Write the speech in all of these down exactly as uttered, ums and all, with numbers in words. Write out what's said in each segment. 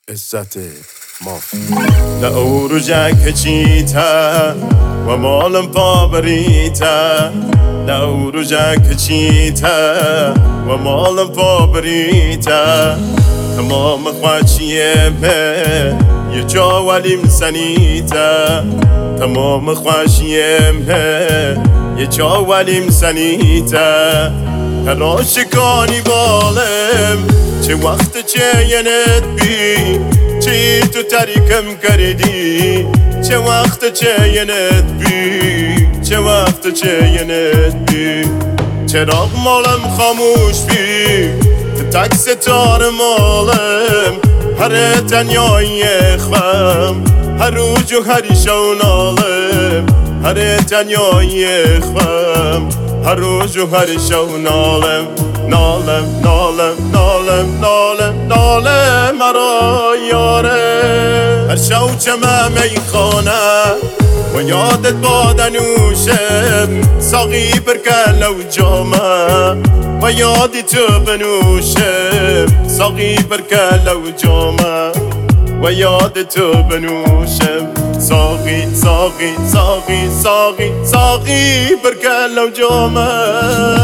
عزت مافی لأورجك چیتا و مالم پابریتا لأورجك چیتا و مالم پابریتا تمام خواشیه به یه جا ولیم سنیتا تمام خواشیه به یه جا ولیم سنیتا تلاشکانی بالم چه وقت چه ینت بی چی تو تریکم کردی چه وقت چه ینت بی چه وقت چه ینت بی چراغ مالم خاموش بی تک ستاره مالم هر تنیایی خم هر روز و هر شونالم هر تنیایی خم هر روز و هر شونالم نالم نالم نالم نالم نالم مرا یاره هر شو چمه میخانه و یادت بادنوشم ساقی برکل و جامه و یادی تو بنوشم ساقی برکل و جامه و یاد تو بنوشم ساقی ساقی ساقی ساقی ساقی برکل و جامه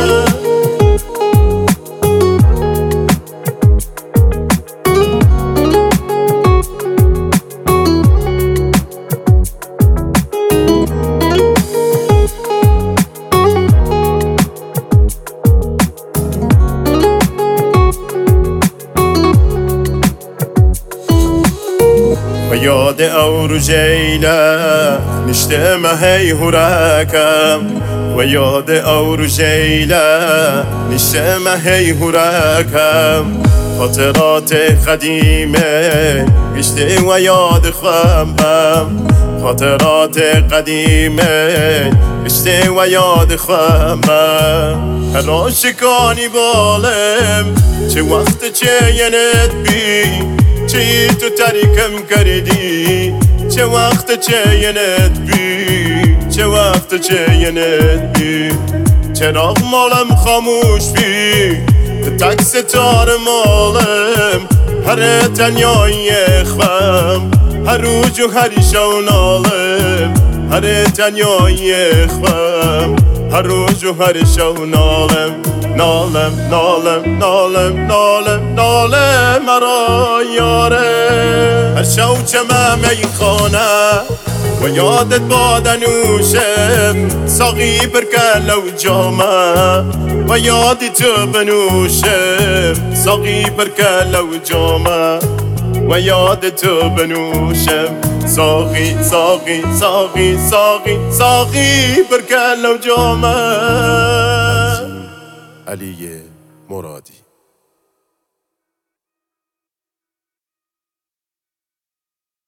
و یاد اور جیله نشتم هی هراکم و یاد اور جیله نشتم هی هراکم خاطرات قدیمه گشته و یاد خواهم خاطرات قدیمه گشته و یاد خواهم هر شکانی بالم چه وقت چه ینت بی چی تو تریکم کردی چه وقت چه ینت بی چه وقت چه ینت بی چراغ مالم خاموش بی تک ستاره مالم هر تنیایی خم هر روز و هر شونالم هر تنیایی خم هر روز و هر شونالم نالم نالم نالم نالم نالم مرا یاره هر شو چمه میخانه و یادت بادنوشم ساقی برکل و جامه و یادی تو بنوشم ساقی برکل و جامه و یاد تو بنوشم ساقی ساقی ساقی ساقی ساقی برکل و جامه علی مرادی.